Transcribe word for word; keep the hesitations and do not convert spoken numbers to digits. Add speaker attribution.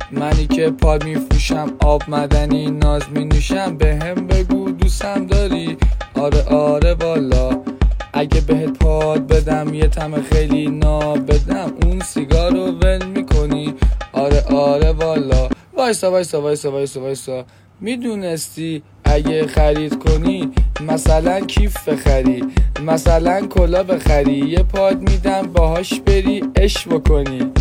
Speaker 1: منی که پاد میفروشم، آب مدنی ناز می نوشم. به هم بگو دوستم داری؟ آره آره والا، اگه بهت پاد بدم یه طعم خیلی ناب بدم، اون سیگار رو ول میکنی؟ آره آره والا. وایسا وایسا وایسا وایسا وایسا میدونستی اگه خرید کنی مثلا کیف بخری، مثلا کلا بخری، یه پاد میدم باهاش بری عشق بکنی.